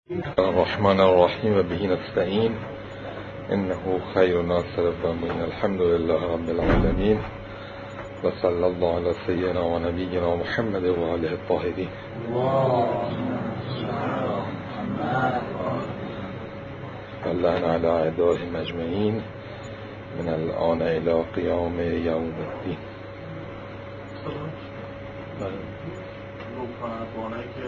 الرحمن الرحیم و به نستعین انه خیر ناصر و معین. الحمد لله رب العالمین و صلی الله علی سیدنا و نبینا محمد و آله الطاهرین. اللهم علی اعدائهم اجمعین من الان الی قیام یوم الدین. روکانه که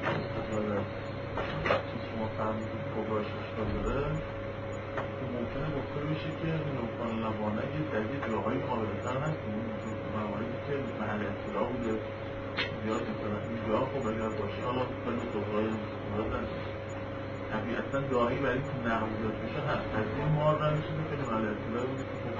شما فهمیدید کبراش اشکال داره، ممکنه گفته بشه که نوکان لبانه یه دلیل جاهای قابلتر هست، مواردی که محل اطلاع بوده زیاد مثلا این جا خب اگر باشه حالا خیلی کبرای مورد هست طبیعتا جایی برای که نقل داشت بشه هست از این مورد نمیشه که محل اطلاع بوده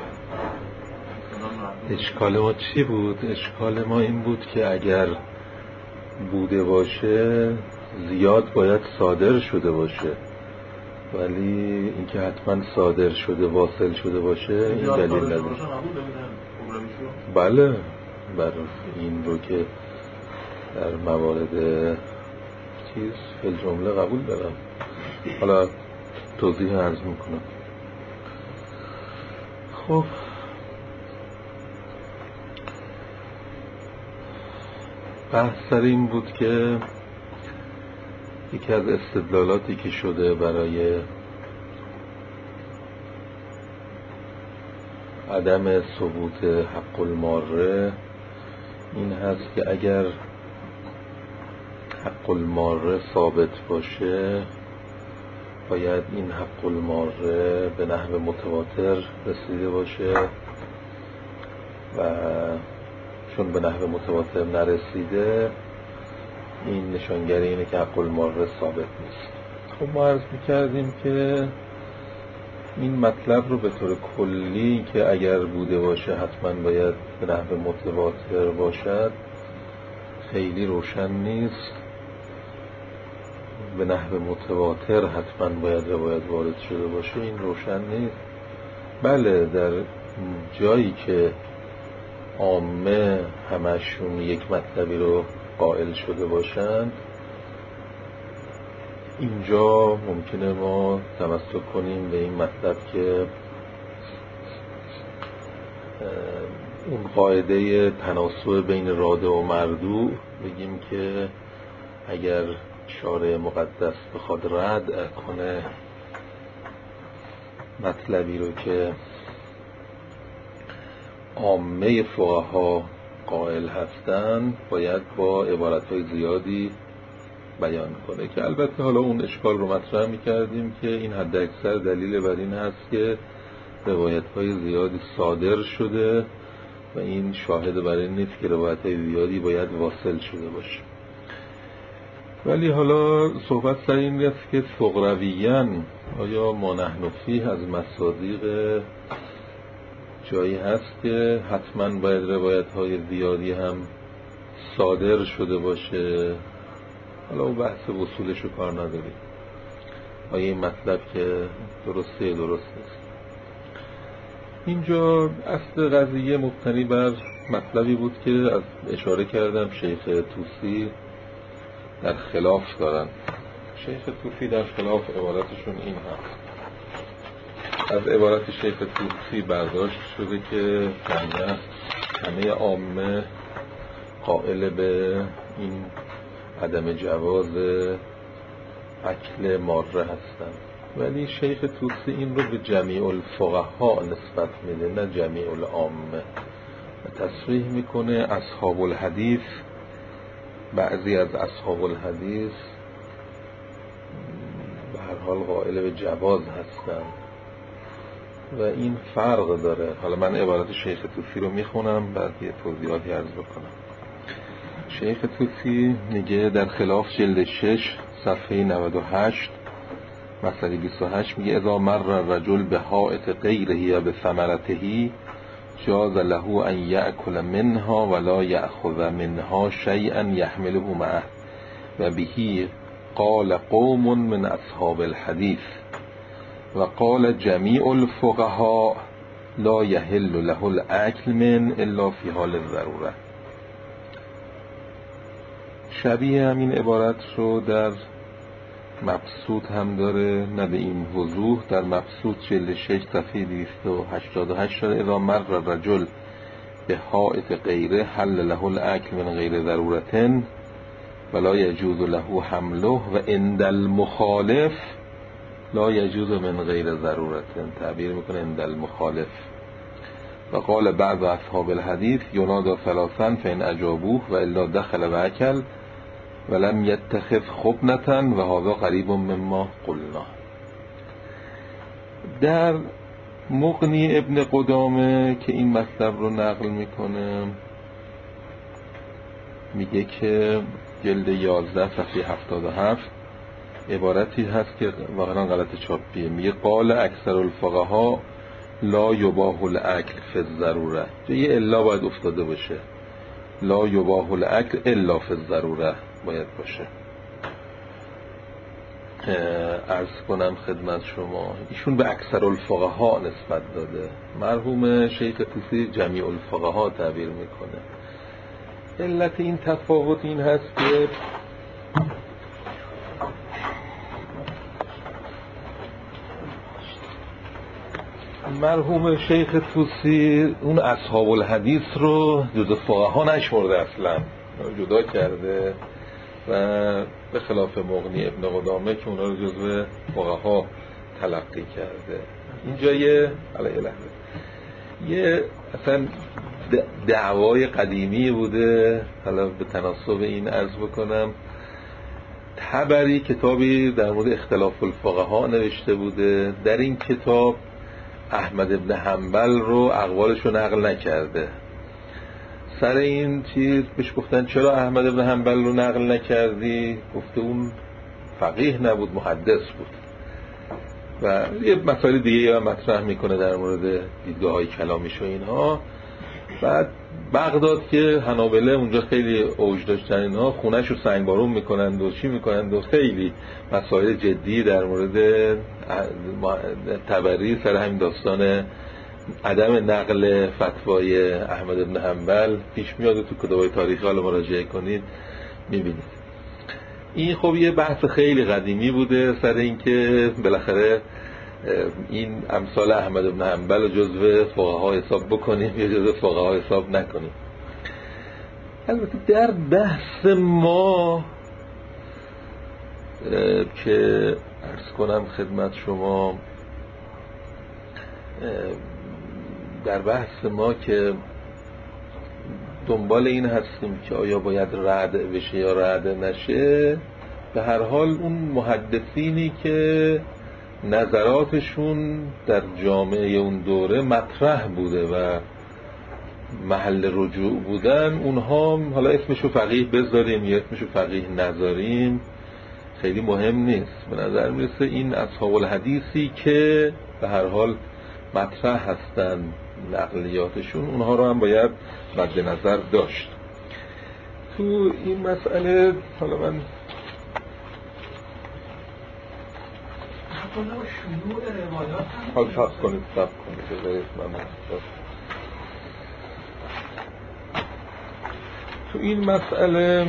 که اشکال ما چی بود؟ اشکال ما این بود که اگر بوده باشه زیاد باید صادر شده باشه، ولی اینکه حتما صادر شده واصل شده باشه این دلیل نداره. بله بر این رو که در موارد چیز فی جمله قبول دارم. حالا توضیح عرض میکنم. خب بحث سر این بود که یکی از استدلالاتی که شده برای عدم ثبوت حق الماره این هست که اگر حق الماره ثابت باشه باید این حق الماره به نحو متواتر رسیده باشه و چون به نحو متواتر نرسیده این نشانگری اینه که حق الماره ثابت نیست. خب ما عرض میکردیم که این مطلب رو به طور کلی که اگر بوده باشه حتما باید به نحو متواتر باشد خیلی روشن نیست. به نحو متواتر حتما باید روایت وارد شده باشه این روشن نیست. بله در جایی که عامه همشون یک مطلبی رو قائل شده باشند اینجا ممکنه ما تمسک کنیم به این مطلب که اون قاعده تناسب بین راده و مردوع بگیم که اگر شارع مقدس بخواد رد کنه مطلبی رو که عامه فقها قائل هستن باید با عبارتهای زیادی بیان کنه که البته حالا اون اشکال رو مطرح می‌کردیم که این حد اکثر دلیل بر این هست که روایت‌های زیادی صادر شده و این شاهد بر این نیست که روایت‌های زیادی باید واصل شده باشه. ولی حالا صحبت سر این است که فقرویاً آیا ما نحن فیه از مصادیق جایی هست که حتما باید روایت‌های زیادی هم صادر شده باشه؟ حالا اون بحث وصولش رو کار نداریم. آیا این مطلب که درسته درست نیست؟ اینجا اصل قضیه مبتنی بر مطلبی بود که از اشاره کردم شیخ طوسی در خلاف دارن. شیخ طوسی در خلاف عبارتشون این هست. از عبارت شیخ طوسی برداشت شده که همه عامه قائل به این عدم جواز اکل ماره هستند، ولی شیخ طوسی این رو به جمیع الفقها نسبت میده نه جمیع العامه. تصریح میکنه اصحاب الحدیث، بعضی از اصحاب الحدیث به هر حال قائل به جواز هستند و این فرق داره. حالا من عبارت شیخ طوسی رو میخونم بعد یه توضیحاتی عرض بکنم. شیخ طوسی میگه در خلاف جلد 6 صفحه 98 مسئله 28 میگه اذا مر الرجل به حائط غیره به ثمرته جاز له ان یأکل منها ولا یأخذ منها شیئا یحمله معه و به قال قوم من اصحاب الحدیث و قال جمیع الفقهاء لا یحل له الاکل من الا فی حال الضروره. شبیه همین عبارت رو در مبسوط هم داره، نه به این وضوح. در مبسوط جلد 6 صفحه 288 شده اذا مر رجل به حائط غیره حل له الاکل من غیر ضرورتن ولا یجوز له حمله و عند المخالف لا یجوز من غیر ضرورتن. تعبیر میکنه عند المخالف. و قال بعض اصحاب الحدیث ینادى ثلاثا فإن اجابوه و الا دخل و اکل ولم یتخذ خبنة و هذا قریب مما قلنا. در مغنی ابن قدامه که این مطلب رو نقل میکنه میگه که جلد 11 صفحه 77 عبارتی هست که واقعا غلط چاپیه. میگه قال اکثر الفقها لا یباح الاکل فی الضروره. یه الا باید افتاده باشه، لا یباح الاکل الا فی الضروره باید باشه. عرض کنم خدمت شما ایشون به اکثر الفقها نسبت داده، مرحوم شیخ طوسی جمیع الفقها تعبیر میکنه. علت این تفاوت این هست که مرحوم شیخ طوسی اون اصحاب الحدیث رو جزء فقها نشمرده، اصلا جدا کرده و به خلاف مغنی ابن قدامه که اونا رو جزء فقها تلقی کرده. اینجا یه اصلا دعوای قدیمی بوده. حالا به تناسب این عرض بکنم طبری کتابی در مورد اختلاف الفقها نوشته بوده. در این کتاب احمد ابن حنبل رو اقوالش رو نقل نکرده. سر این چیز بهش گفتن چرا احمد ابن حنبل رو نقل نکردی؟ گفته اون فقیه نبود، محدث بود. و یه مسائل دیگه مطرح میکنه در مورد دیدگاه‌های کلامیش و اینها. بعد بغداد که حنابله اونجا خیلی اوج داشتن، اینها خونه‌شو سنگبارون میکنند و چی میکنند و خیلی مسائل جدی در مورد تبری سر همین داستان عدم نقل فتوای احمد بن حنبل پیش میاد و تو کتاب‌های تاریخی حالا مراجعه کنید میبینید. این خب یه بحث خیلی قدیمی بوده سر این که بالاخره این امثال احمد بن حنبل رو جزو فقها حساب بکنیم یا جزو فقها حساب نکنیم. البته در بحث ما که عرض کنم خدمت شما، در بحث ما که دنبال این هستیم که آیا باید رد بشه یا رد نشه، به هر حال اون محدثینی که نظراتشون در جامعه اون دوره مطرح بوده و محل رجوع بودن، اونها حالا اسمشو فقیه بذاریم یا اسمشو فقیه نذاریم خیلی مهم نیست. به نظر میرسه این اصحاب الحدیثی که به هر حال مطرح هستن نقلیاتشون، اونها رو هم باید مد نظر داشت. تو این مسئله حالا من حال صبر کنید بذارید من تو این مسئله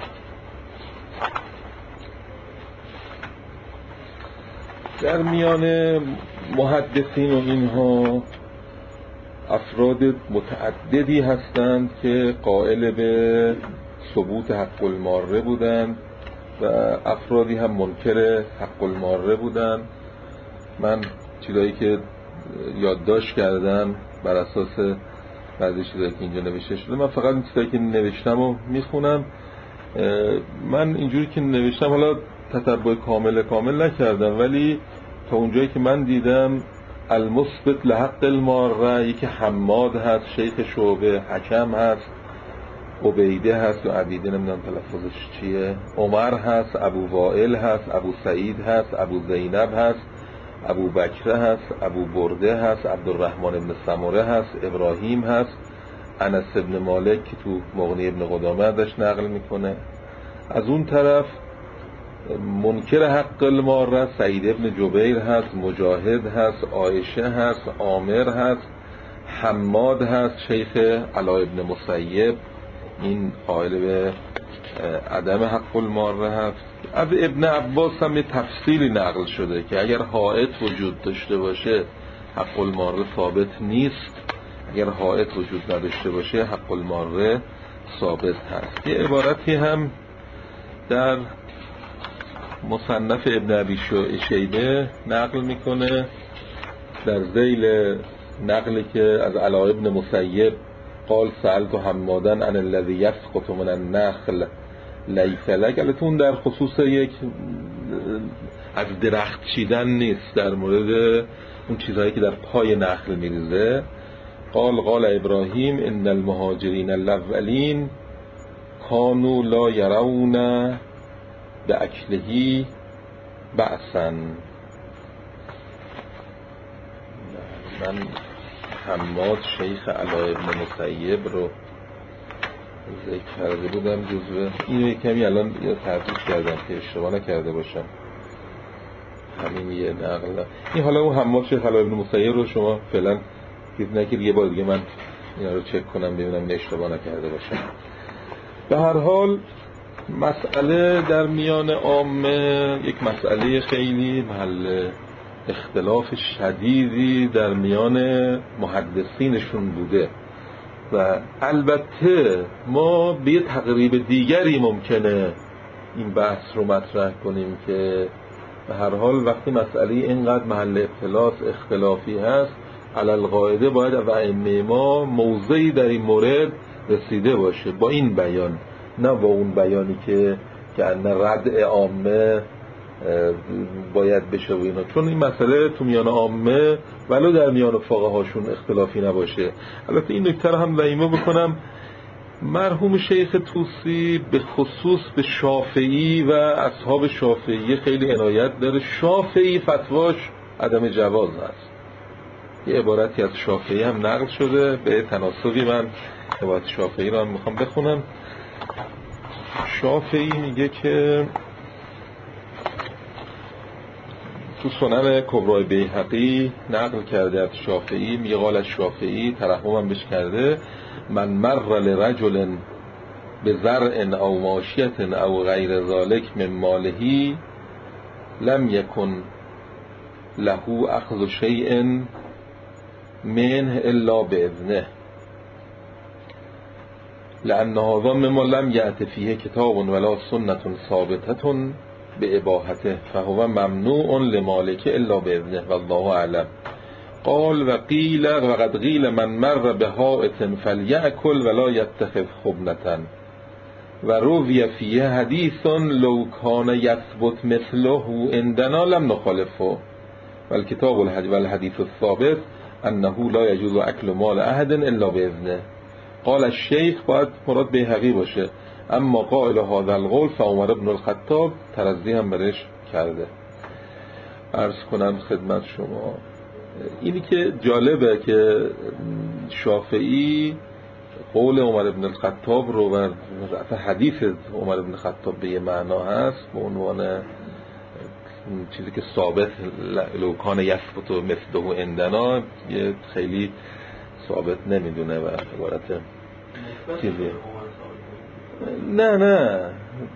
در میان محدثین و اینها افراد متعددی هستند که قائل به ثبوت حق الماره بودند و افرادی هم منکر حق الماره بودند. من چیزایی که یادداشت کردم بر اساس بعضی چیزایی که اینجا نوشته شده، من فقط چیزایی که نوشتم و میخونم. من اینجوری که نوشتم حالا تتبع کامل نکردم، ولی تا اونجایی که من دیدم المثبت لحق الماره یکی حماد هست، شیخ شعبه، حکم هست، عبیده هست و عبیده نمیدونم تلفظش چیه، عمر هست، ابو وائل هست، ابو سعید هست، ابو زینب هست، ابو بکر هست، ابو برده هست، عبدالرحمن ابن سمره هست، ابراهیم هست، انس ابن مالک که تو مغنی ابن قدامه ازش نقل میکنه. از اون طرف منکر حق الماره سعید ابن جبیر هست، مجاهد هست، عایشه هست، عامر هست، حماد هست، شیخ علا ابن مسیب این قائل به عدم حق الماره هست. از ابن عباس هم یه تفصیلی نقل شده که اگر حائط وجود داشته باشه حق الماره ثابت نیست، اگر حائط وجود نداشته باشه حق الماره ثابت هست. یه عبارتی هم در مصنف ابن ابی شیبه نقل میکنه در ذیل نقلی که از علاء ابن مسیب قال سألت حمادا عن الذي يسقط من النخل لیس لک، البته اون در خصوص یک از درخت چیدن نیست، در مورد اون چیزهایی که در پای نخل میریزه. قال ابراهیم ان المهاجرین الاولین کانوا لا یرون باکله بأسا. من حماد شیخ علاء ابن مسیب رو ذکر کرده بودم جزوه اینو کمی الان تحقیق کردم که اشتباه نکرده باشم، همین یه نقل. این حالا اون حماد شیخ علاء ابن مسیب رو شما فعلا گیز نکرد، یه بار دیگه من اینا رو چک کنم ببینم این اشتباه نکرده باشم. به هر حال مسئله در میان عامه یک مسئله خیلی محل اختلاف شدیدی در میان محدثینشون بوده و البته ما به یه تقریب دیگری ممکنه این بحث رو مطرح کنیم که به هر حال وقتی مسئله اینقدر محل اختلافی هست علالقاعده باید از ائمه ما موضعی در این مورد رسیده باشه با این بیان، نه با اون بیانی که ان ردع عامه باید بشه و اینا، چون این مسئله تو میان عامه ولو در میان فقهاشون اختلافی نباشه. البته این نکته رو هم ضمیمه بکنم، مرحوم شیخ طوسی به خصوص به شافعی و اصحاب شافعی خیلی عنایت داره. شافعی فتواش عدم جواز هست. یه عبارتی از شافعی هم نقل شده به تناسبی، من عبارت شافعی رو هم میخوام بخونم. شافعی میگه که تو سنن کبرای بیهقی نقل کرده از شافعی، میگه قال از شافعی ترحم هم بش کرده من مر لرجل بزرع او ماشیت او غیر ذالک من مالهی لم یکن له اخذ شیء منه الا باذنه لأن هذا مما لم یأت فیه کتاب ولا سنة ثابتة بإباحته فهو ممنوع لمالک الا باذنه والله اعلم. قال وقد قیل من مر بحائط فلیأکل ولا یتخذ خبنة و روی فیه حدیث لو کان یثبت مثله عندنا لم نخالفه والکتاب والحدیث الثابت انه لا یجوز اکل مال احد الا باذنه. قال الشیخ باید مراد بیهقی باشه، اما قائل هذا القول فعمر بن الخطاب ترضی هم برش کرده. عرض کنم خدمت شما اینی که جالبه که شافعی قول عمر بن الخطاب رو و حدیث عمر بن الخطاب به یه معنا هست به عنوان چیزی که ثابت لوکان یثبت مثله عندنا یه خیلی ثابت نمیدونه و عبارت چیزی نه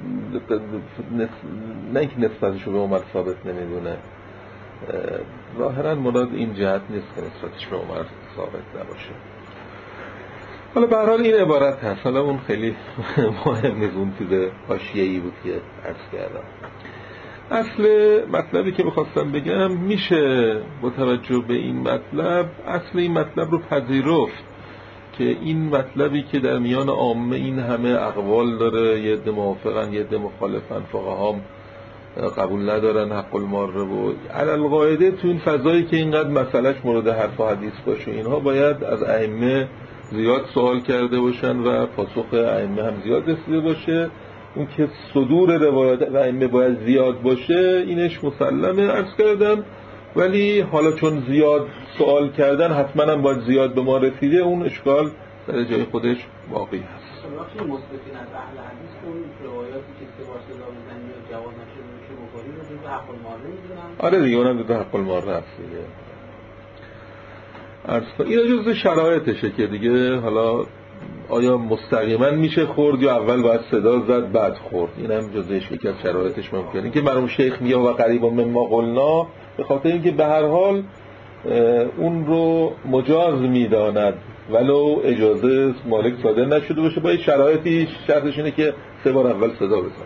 اینکه نسبتش رو به عمر ثابت نمیدونه، ظاهرا مراد این جهت نیست که نسبتش به عمر ثابت نباشه. حالا به هر حال این عبارت هست، حالا اون خیلی مهم نیست، اون چیز حاشیه‌ای بود که عرض کردم. اصل مطلبی که بخواستم بگم میشه با توجه به این مطلب اصل این مطلب رو پذیرفت که این مطلبی که در میان عامه این همه اقوال داره، یه عده موافقن یه عده مخالفن، فقها قبول ندارن حق المار رو، علالقاعده تو این فضایی که اینقدر مسئلهش مورد حرف و حدیث باشه اینها باید از ائمه زیاد سوال کرده باشن و پاسخ ائمه هم زیاد رسیده باشه. اون که صدور روایات ائمه باید زیاد باشه اینش مسلمه عرض کردم، ولی حالا چون زیاد سوال کردن حتما هم باید زیاد به ما رسیده، اون اشکال در جای خودش باقی هست. وقتی مثبتین از اهل حدیث اون روایاتی که سه بار صدا میزنن یا جواز نشه میشه بخاری رو جزء حق الماره میدونن. آره دیگه اونم جزء حق الماره هست دیگه. عرض کنم اینا جزء شرایطشه که دیگه حالا آیا مستقیما میشه خورد یا اول باید صدا زد بعد خورد؟ این هم جزء یکی از شرایطش ممکنه که مرحوم شیخ میگه و قریبا مما قلنا، به خاطر اینکه به هر حال اون رو مجاز میداند ولو اجازه مالک صادر نشده باشه، با شرایطی شرطش اینه که 3 بار اول صدا بزنه.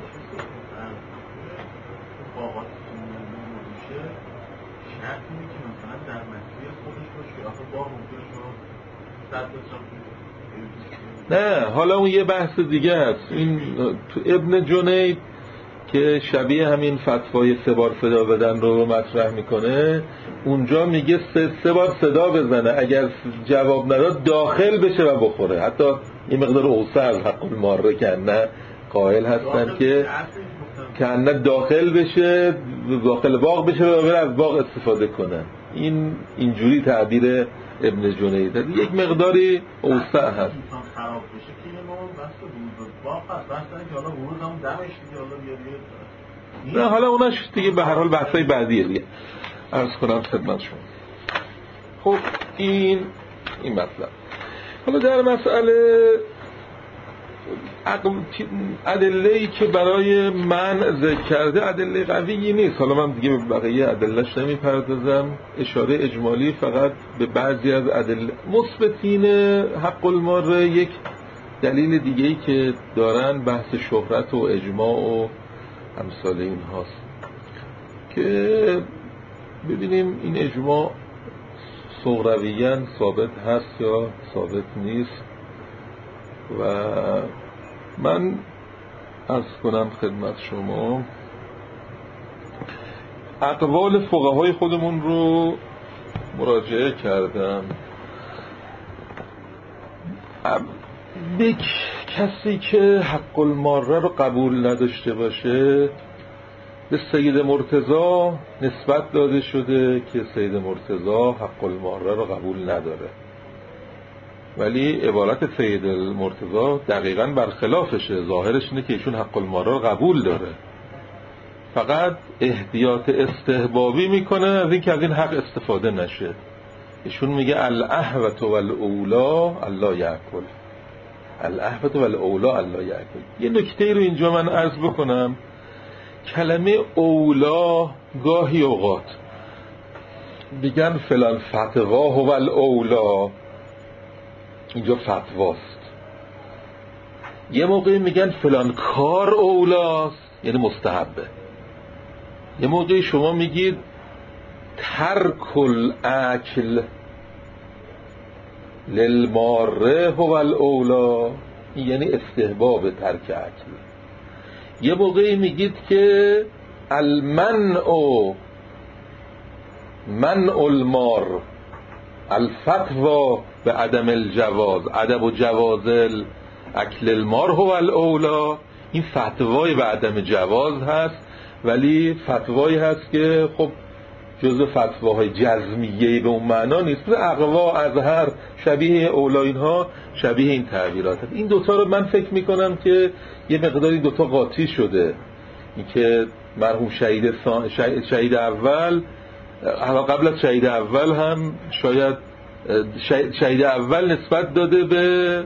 نه حالا اون یه بحث دیگه هست. این تو ابن جنید که شبیه همین فتوای 3 بار صدا بدن رو مطرح میکنه، اونجا میگه 3 بار صدا بزنه، اگر جواب نداد داخل بشه و بخوره. حتی یه مقدار اوسع از حق الماره کنه قائل هستن که کنه داخل بشه، داخل باغ بشه و بره از باغ استفاده کنه. این اینجوری تعبیر ابن جنید یک مقداری اوسع هست. نه حالا اوناش دیگه به هر حال بحثای بعدیه دیگه، عرض کنم خدمت شما. خب این مطلب. حالا در مسئله ادله‌ای که برای من ذکر کرده ادله قویی نیست. حالا من دیگه به بقیه ادله‌اش نمیپردازم، اشاره اجمالی فقط به بعضی از ادله. مثبتین حق الماره یک دلیل دیگه‌ای که دارن بحث شهرت و اجماع و امثال این هاست که ببینیم این اجماع صغرویاً ثابت هست یا ثابت نیست. و من عرض کنم خدمت شما اقوال فقهای خودمون رو مراجعه کردم. یک کسی که حق الماره رو قبول نداشته باشه به سید مرتضی نسبت داده شده که سید مرتضی حق الماره رو قبول نداره، ولی عبارت سید مرتضی دقیقاً برخلافشه. ظاهرش اینه که ایشون حق الماره رو قبول داره، فقط احتیاط استحبابی میکنه از این که از این حق استفاده نشه. ایشون میگه الاحوط والاولا الا یاکل، الاحوط والاولا الا یاکل. یه نکته رو اینجا من عرض بکنم. کلمه اولا گاهی اوقات میگن فلان فتوا هو الاولا، اینجا فتواست. یه موقعی میگن فلان کار اولاست، یعنی مستحبه. یه موقعی شما میگید ترک الاکل للماره هو الاولا، یعنی استحباب ترک اکل. یه موقعی میگید که المنع منع المار الفتوا به عدم الجواز، عدم جواز اکل المار هو الاولا. این فتوای به عدم جواز هست، ولی فتوایی هست که خب جزء فتواهای جزمیه به اون معنا نیست. اقوا، ازهر، شبیه اولا، اینها شبیه این تعبیرات هست. این دوتا رو من فکر میکنم که یه مقداری دوتا قاطی شده. این که مرحوم شهید اول، قبل از شهید اول هم شاید شهید اول نسبت داده به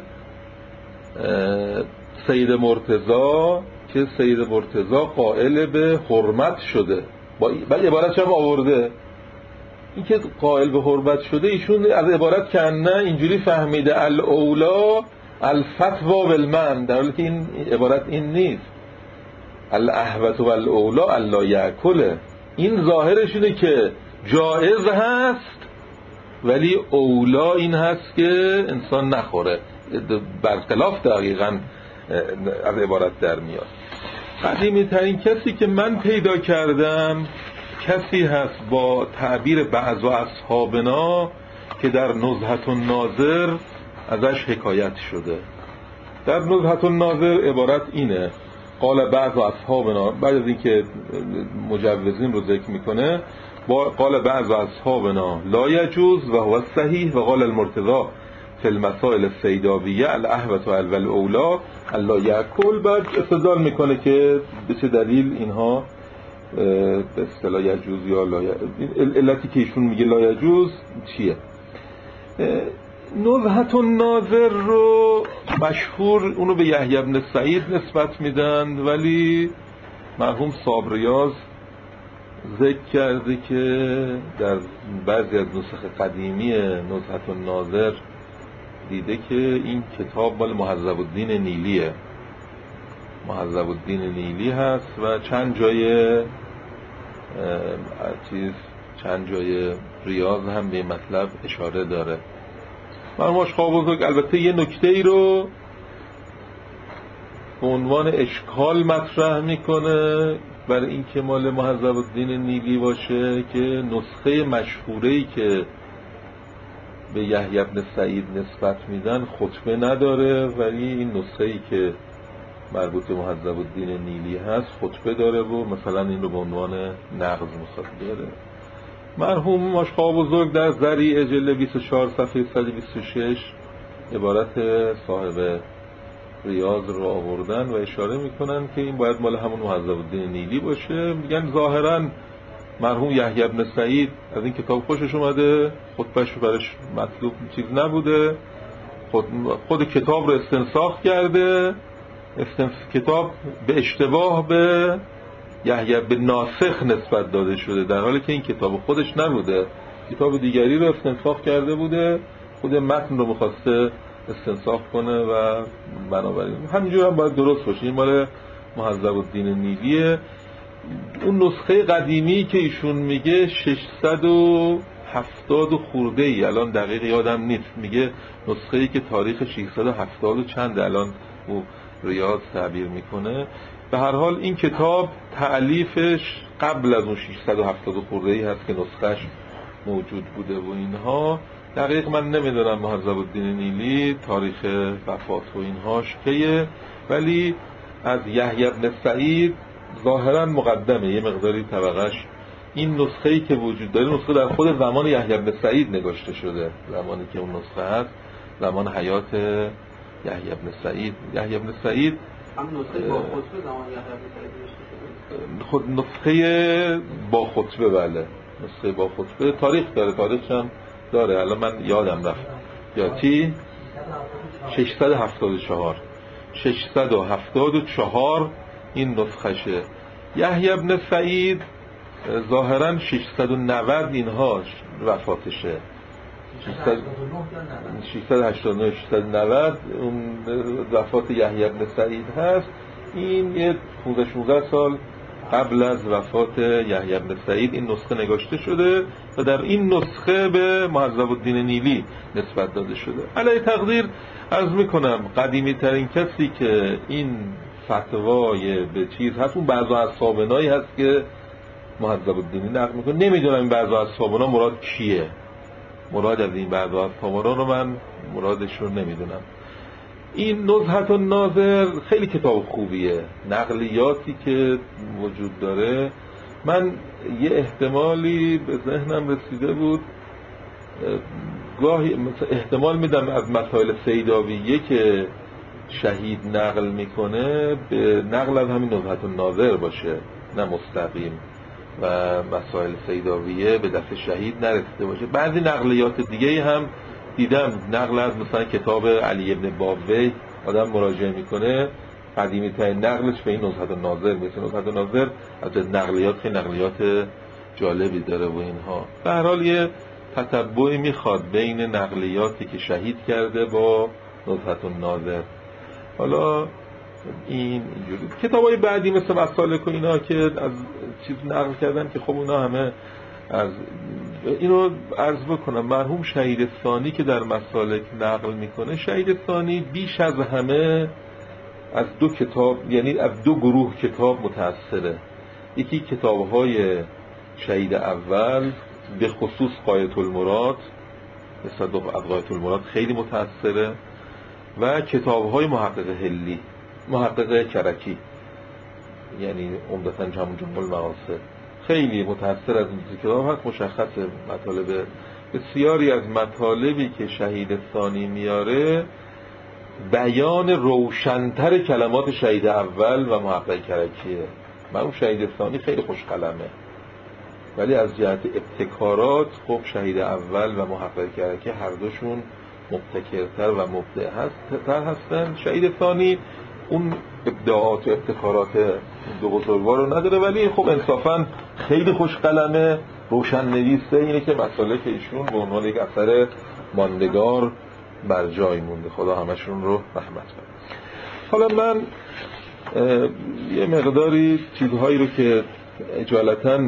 سید مرتضی که سید مرتضی قائل به حرمت شده، ولی عبارتش هم آورده. این که قائل به حرمت شده ایشون از عبارت کنه اینجوری فهمیده الاولا الفتوا بالمن، در حالی که این عبارت این نیست. الاحوط والاولا الا یاکل، این ظاهرش اینه که جائز هست ولی اولا این هست که انسان نخوره، برخلاف دقیقاً از عبارت در میاد. قدیمی ترین کسی که من پیدا کردم کسی هست با تعبیر بعض و اصحابنا که در نزهة الناظر ازش حکایت شده. در نزهة الناظر عبارت اینه: قال بعض و اصحابنا، بعد از اینکه مجوزین رو ذکر میکنه، قال بعض و اصحابنا لا یجوز و هو صحیح و قال المرتضی فی المسائل السیداویه الاحوط والاولا الا یاکل. بعد استدلال میکنه که به چه دلیل اینها به اصطلاح یجوز یا لا یجوز، علتی که ایشون میگه لا یجوز چیه. نزهة الناظر رو مشهور اونو به یحیی بن سعید نسبت میدن، ولی مرحوم صابریاز ذکر کرده که در بعضی از نسخ قدیمی نزهة الناظر دیده که این کتاب مال مهذب الدین نیلیه، مهذب الدین نیلی هست و چند جای ریاض هم به مطلب اشاره داره. مرحوم آشقا بزرگ البته یه نکته ای رو به عنوان اشکال مطرح میکنه برای این که مال مهذب الدین نیلی باشه که نسخه مشهوره‌ای که به یحیی بن سعید نسبت میدن خطبه نداره، ولی این نسخه‌ای که مربوط به مهذب الدین نیلی هست خطبه داره و مثلا این رو به عنوان نقض میخواد بیاره. مرحوم آشقا بزرگ در ذریع جلد 24 صفحه 126 عبارت صاحب ریاض رو آوردن و اشاره میکنن که این باید مال همون مهذب الدین نیلی باشه. میگن ظاهرا مرحوم یحیی بن سعید از این کتاب خوشش اومده، خطبهش برش مطلوب چیز نبوده، خود کتاب رو استنساخ کرده، کتاب به اشتباه به یحیی بن ناسخ نسبت داده شده، در حالی که این کتاب خودش نبوده، کتاب دیگری رو استنساخ کرده بوده، خود متن رو میخواسته استنساخ کنه و بنابراین همینجور هم باید درست باشه. این مال مهذب الدین نیلیه. اون نسخه قدیمی که ایشون میگه 670 خورده ای، الان دقیق یادم نیست، میگه نسخه ای که تاریخ 670 و چند الان او ریاض تعبیر میکنه. به هر حال این کتاب تألیفش قبل از اون 670 خورده ای هست که نسخهش موجود بوده و اینها. دقیق من نمیدونم مهذب الدین نیلی تاریخ وفات و اینهاش کیه، ولی از یحیی بن سعید ظاهرا مقدمه، یه مقداری طبقش. این نسخه‌ای که وجود داره نسخه در خود زمان یحیی بن سعید نگاشته شده، زمانی که اون نسخه هست زمان حیات یحیی بن سعید. یحیی بن سعید هم نسخه با خطبه زمان یحیی بن سعید نوشته شده، خود نسخه با خطبه، بله نسخه با خطبه، تاریخ داره، تاریخش هم داره، الان من یادم رفت یا چی 674 این نسخشه. یحیی بن سعید ظاهرا 690 اینهاش وفاتشه، 689 690 اون وفات یحیی بن سعید هست. این یه 15 سال قبل از وفات یحیی بن سعید این نسخه نگاشته شده و در این نسخه به مهذب الدین نیلی نسبت داده شده. علی تقدیر عرض میکنم قدیمی ترین کسی که این فتوای به چیز هست اون بعضا از صابنایی هست که مهذب الدینی نقل میکنه. نمیدونم این بعضا از صابنا مراد کیه، مراد از این بعضا از صابنا رو من مرادش رو نمیدونم. این نزهة الناظر خیلی کتاب خوبیه، نقلیاتی که وجود داره. من یه احتمالی به ذهنم رسیده بود، گاهی احتمال میدم از مسائل سیداویه که شهید نقل میکنه به نقل از همین نزهة الناظر باشه، نه مستقیم، و مسائل سیداویه به دست شهید نرسیده باشه. بعضی نقلیات دیگه هم دیدم نقل از مثلا کتاب علی ابن بابوی آدم مراجعه میکنه، قدیمی ترین نقلش به این نزهة الناظر میشه. نزهة الناظر از نقلیات خیلی نقلیات جالبی داره و اینها. به هر حال یه تتبعی میخواد بین نقلیاتی که شهید کرده با نزهة الناظر. حالا این اینجوری کتابای بعدی مثل مسالک و اینا که از چیز نقل کردن که خب اونا همه از اینو عرض بکنم. مرحوم شهید ثانی که در مسالک نقل میکنه، شهید ثانی بیش از همه از دو کتاب، یعنی از دو گروه کتاب متأثره. یکی کتابهای شهید اول به خصوص غایة المراد، صدق غایة المراد خیلی متأثره، و کتابهای محقق هلی، محقق کرکی، یعنی عمدتاً همون جمع المقاصد خیلی متأثر از این کتاب هست. مشخصه مطالب بسیاری از مطالبی که شهید ثانی میاره بیان روشنتر کلمات شهید اول و محقق کرکیه. من اون شهید ثانی خیلی خوش قلمه، ولی از جهت ابتکارات خب شهید اول و محقق کرکی هر دوشون مبتکرتر و مبدع هستن. شهید ثانی اون ابداعات و ابتکارات دو بزرگوار رو نداره، ولی خب انصافا خیلی خوش قلمه، روشن نویسه. اینه که مسائل که ایشون به عنوان یک اثر ماندگار بر جای مونده. خدا همشون رو رحمت کنه. حالا من یه مقداری چیزهایی رو که اجالتا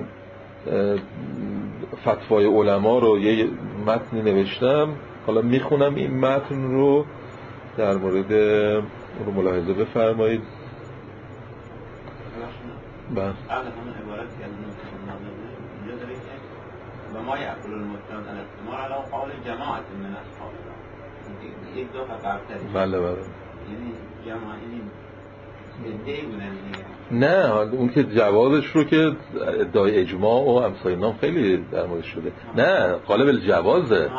فتوای علما رو یه متنی نوشتم، حالا میخونم این متن رو در مورد رو ملاحظه بفرمایید. قبل همون عبارت که از اینجا داره که و ما یعقل المتقین الاستماع علی قول جماعت من اصحاب الله، یک دو قبلتر. بله یعنی جماعت ادعای بودن دیگه. نه اون که جوازش رو که ادعای اجماع و امثال اینا خیلی در مورد شده. نه قالب الجوازه.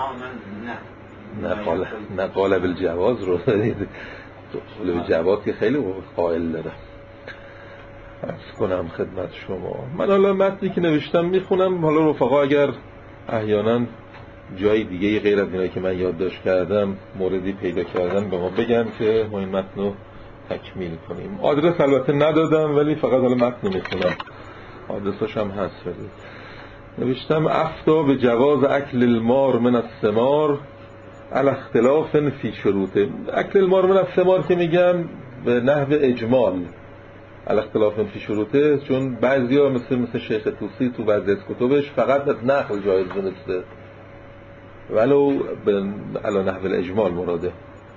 نه قالب الجواز رو قالب الجواز که خیلی قائل داره. عرض کنم خدمت شما، من حالا متنی که نوشتم میخونم. حالا رفقا اگر احیانا جای دیگه غیر از اینایی که من یادداشت کردم موردی پیدا کردن به ما بگن که ما این متن رو تکمیل کنیم. آدرس البته ندادم ولی فقط حالا متن میخونم، آدرسش هم هست. نوشتم افتا به جواز اکل المار من الثمار علی اختلاف فی شروطه. اکل المار من الثمار که میگم به نحو اجمال، علی اختلاف فی شروطه، چون بعضیا مثل شیخ طوسی تو بعضی از کتبش فقط از نقل جایز دونسته ولو علی نحو الاجمال مراده.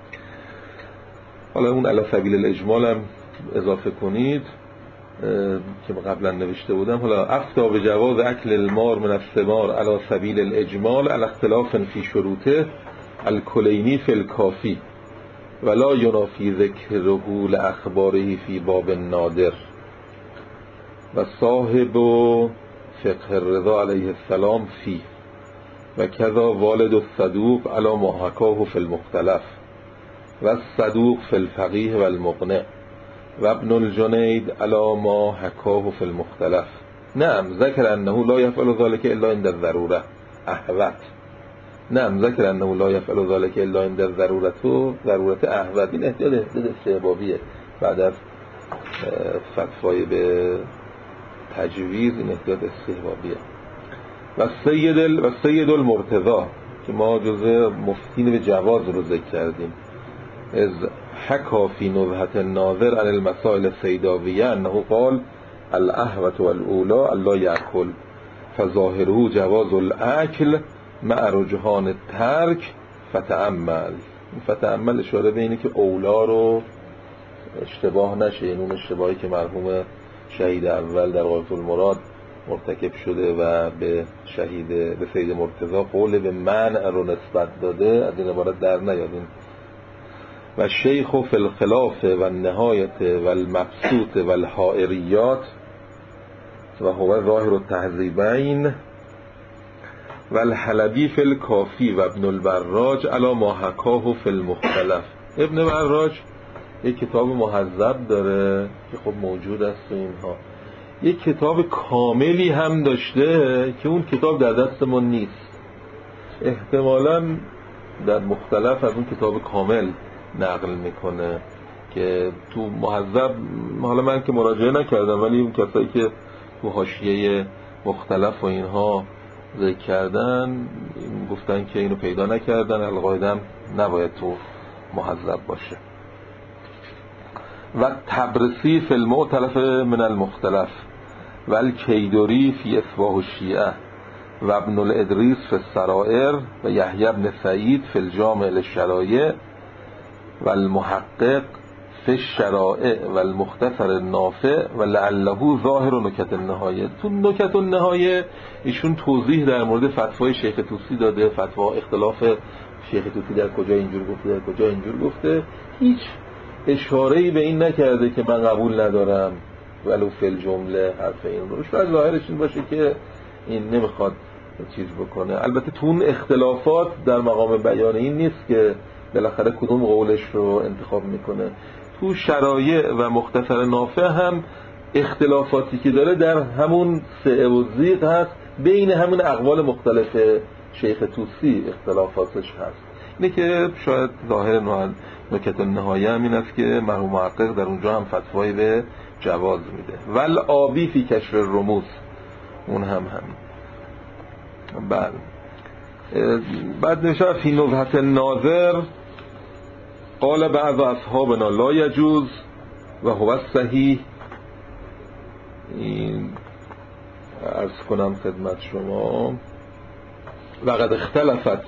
حالا اون علی سبیل الاجمال هم اضافه کنید که قبلا نوشته بودم. حالا افتا به جواز اکل المار من الثمار علی سبیل الاجمال علی اختلاف فی شروطه الکلینی فی الکافی ولا ینافی ذکره لاخباره فی باب النادر و صاحب فقه الرضا علیه السلام فی و کذا والد الصدوق علی ما حکاه فی المختلف و الصدوق فی الفقیه و المقنع و ابن الجنید علی ما حکاه فی المختلف. نعم ذکر انه لا یفعل ذلك الا عند الضروره احوت. نعم ذکر انه لا یفعل ذلك الا عند ضرورت احوت. این احتیاط استحبابیه بعد از فتوای به تجویز. این احتیاط استحبابیه. و سید المرتضی که ما جزء مفتین به جواز رو ذکر کردیم، از حکا فی نزهت الناظر عن المسائل السیداویه انه قال الاحوت والاولی الا یأکل فظاهره جواز الاکل مع رجحان الترک فتأمل اشاره به اینه که اولا رو اشتباه نشه. این اون اشتباهی که مرحوم شهید اول در غایة المراد مرتکب شده و به سید مرتضی قول به منع رو نسبت داده، از این عبارت در نیادین. و شیخ فی الخلاف و النهایت و المبسوط و الحائریات و هو ظاهر التهذیبین و الحلبی فی الکافی و ابن البراج علی ما حکاه فی المختلف. ابن براج یک کتاب مهذب داره که خب موجود است و اینها. یک کتاب کاملی هم داشته که اون کتاب در دست ما نیست. احتمالاً در مختلف از اون کتاب کامل نقل میکنه که تو مهذب، حالا من که مراجعه نکردم ولی اون کسایی که تو حاشیه مختلف و اینها ذکر کردن گفتن که اینو پیدا نکردن. القاعده نباید تو مهذب باشه. و تبرسی فی المؤتلف من المختلف و الکیدری فی اصباح الشیعه و ابن الادریس فی السرائر و یحیی بن سعید فی الجامع للشرایع و المحقق فی الشرائع و المختصر النافع و لعله ظاهر نکت النهایه. تو نکت النهایه ایشون توضیح در مورد فتوای شیخ طوسی داده، فتوا اختلاف شیخ طوسی در کجا اینجور گفته در کجا اینجور گفته. هیچ اشاره‌ای به این نکرده که من قبول ندارم ولو فی الجمله حرف این رو. شاید ظاهرش این باشه که این نمیخواد چیز بکنه. البته تو اون اختلافات در مقام بیان این نیست که بالاخره کدوم قولش رو انتخاب میکنه. تو شرایع و مختصر نافع هم اختلافاتی که داره در همون سعه و ضیق هست، بین همون اقوال مختلف شیخ طوسی اختلافاتش هست. اینه که شاید ظاهر نکت النهایه هم این است که مرحوم محقق در اونجا هم فتوایی به جواز میده. ول آبی فی کشف الرموز، اون هم بعد نوشته فی نزهة الناظر قال بعض اصحابنا لا یجوز و هو الصحیح. این عرض کنم خدمت شما وقد اختلفت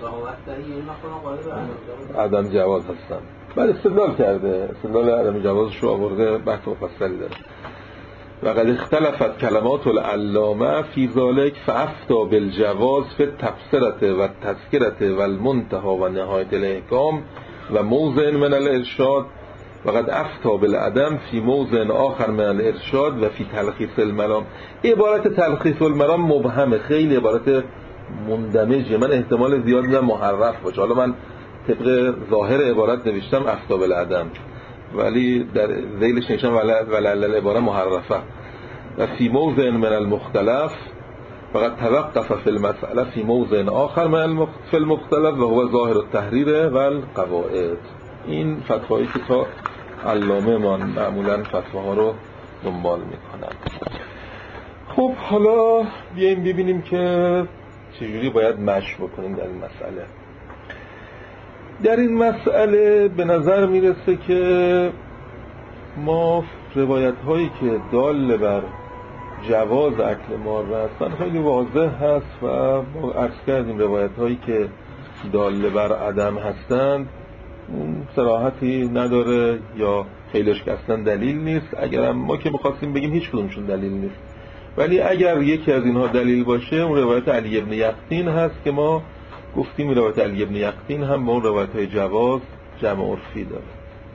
عدم جواز هستن. بعد استدلال کرده، استدلال عدم جوازش رو آورده، بحث مفصلی داره. وقد اختلفت کلمات العلامه فی ذلک فافتى بالجواز فی التبصره و التذکره و المنتهى و نهایت الاحکام و موضع من الارشاد. وقد افتى بالعدم فی موضع آخر من الارشاد و فی تلخیص المرام. عبارت تلخیص المرام مبهمه، خیلی عبارت مندمجه، من احتمال زیاد میدم محرف باشه. حالا من طبق ظاهر عبارت نوشتم افتى بالعدم، ولی در ذیلش نوشتم ولعل العباره محرفه. و فی موضع من المختلف فقط توقف فی المسئله فی موضع آخر من فی المختلف و هو ظاهر التحریر و القواعد. این فتوایی که تا علامه ما معمولا فتواها رو دنبال میکنن. خب حالا بیاییم ببینیم که چجوری باید مشی بکنیم در این مسئله. در این مسئله به نظر میرسه که ما روایت هایی که دال بر جواز اکل ماره هستن خیلی واضح هست و ما عرض کردیم روایت هایی که دال بر عدم هستند صراحتی نداره یا خیلیش که اصلا دلیل نیست. اگرم ما که می‌خواستیم بگیم هیچ کدومشون دلیل نیست، ولی اگر یکی از اینها دلیل باشه اون روایت علی ابن یقطین هست که ما گفتیم روایت علی ابن یقطین هم با اون روایت‌های جواز جمع عرفی داره.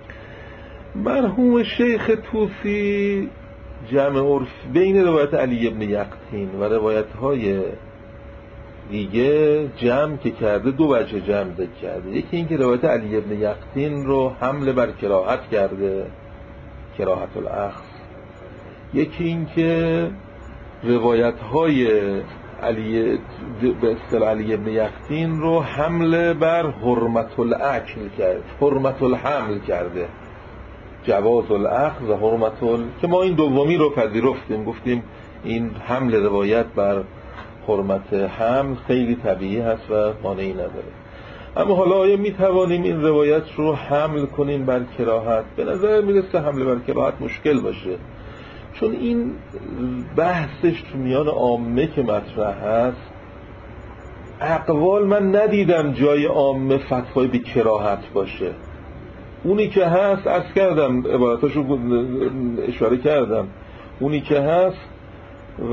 مرحوم شیخ طوسی جمع عرف بین روایت علی ابن یقطین و روایت‌های دیگه جمع که کرده دو وجه جمع کرده. یکی این که روایت علی ابن یقطین رو حمله بر کراهت کرده، کراهت الاخذ. یکی این که روایت‌های علی به اصطلاح علی ابن یقطین رو حمله بر حرمت الاکل کرد، حرمت الحمل کرده، جواز الاخذ و حرمت که ما این دومی رو پذیرفتیم، گفتیم این حمل روایت بر حرمت حمل خیلی طبیعی هست و مانعی نداره. اما حالا آیا میتوانیم این روایت رو حمل کنیم بر کراهت؟ به نظر میرسه حمل بر کراهت مشکل باشه، چون این بحثش تو میان عامه که مطرح هست، اقوال من ندیدم جای عامه فتوای بی کراهت باشه. اونی که هست عرض کردم، عبارتاشو اشاره کردم، اونی که هست و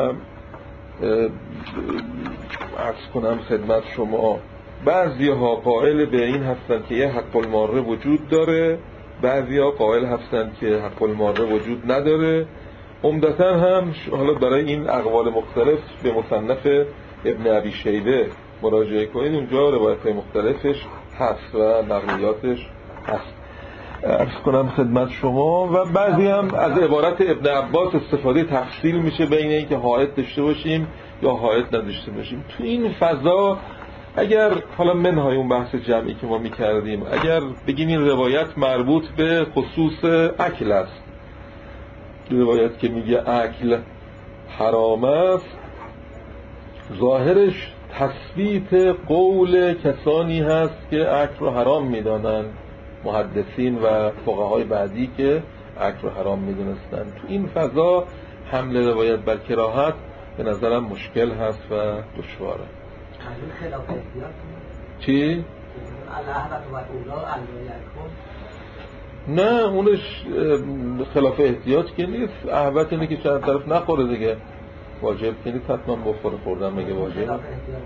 عرض کنم خدمت شما بعضی ها قائل به این هستن که یه حق الماره وجود داره، بعضی ها قائل هستن که حق الماره وجود نداره. عمدتا هم حالا برای این اقوال مختلف به مصنف ابن ابی شیبه مراجعه کنید، اونجا روایت مختلفش هست و نقلیاتش هست. عرض کنم خدمت شما و بعضی هم از عبارت ابن عباس استفاده تفصیل میشه بین این که حائط داشته باشیم یا حائط نداشته باشیم. تو این فضا اگر حالا منهای اون بحث جمعی که ما میکردیم، اگر بگیم این روایت مربوط به خصوص اکل است، روایت که میگه اکل حرام است، ظاهرش تثبیت قول کسانی هست که اکل رو حرام میدانن، محدثین و فقهای بعدی که اکل رو حرام میدونستن. تو این فضا حمل روایت بر کراهت به نظرم مشکل هست و دشواره. چی؟ نه اونش خلاف احتیاط که نیست، احوت اینه که چند طرف نخوره دیگه، واجب که نیست حتما بخوره، خوردن مگه واجب؟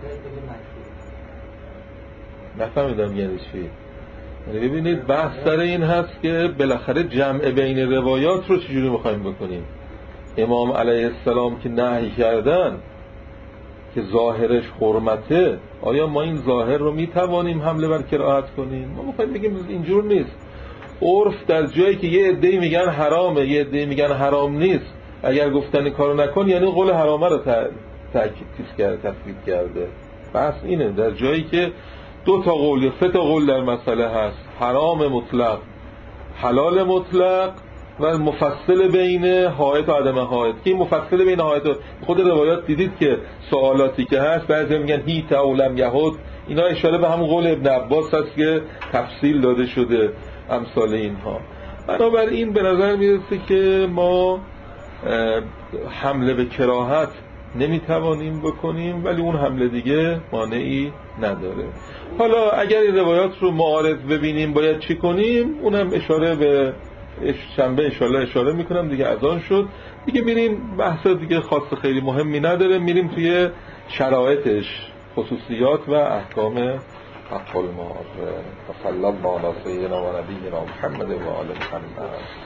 نفهمیدم یعنی چی. ببینید بحث سر این هست که بالاخره جمع بین روایات رو چجوری میخوایم بکنیم. امام علیه السلام که نهی کردن که ظاهرش حرمته، آیا ما این ظاهر رو میتوانیم حمله بر کراهت کنیم؟ ما میخوایم بگیم اینجور نیست. عرف در جایی که یه عده‌ای میگن حرامه یه عده‌ای میگن حرام نیست، اگر گفتن کارو نکن یعنی قول حرامه رو تثبیت کرده. بحث اینه، در جایی که 2 تا قول یا 3 تا قول در مسئله هست، حرام مطلق، حلال مطلق و مفصل بین حائط و عدم حائط. که این مفصل بین حائط و خود روایات دیدید که سوالاتی که هست بعضی میگن هیت او لم یهود، اینا اشاره به همون قول ابن عباس هست که تفصیل داده شده امثال اینها. بنابراین به نظر میرسه که ما حمله به کراهت نمیتوانیم بکنیم، ولی اون حمله دیگه مانعی نداره. حالا اگر این روایات رو معارض ببینیم باید چی کنیم، اونم اشاره به شنبه انشالله اشاره میکنم دیگه. از آن شد دیگه میریم، بحث دیگه خاص خیلی مهمی نداره، میریم توی شرایطش، خصوصیات و احکام حق المار. و صلی الله علی سیدنا و نبینا محمد و آل محمد.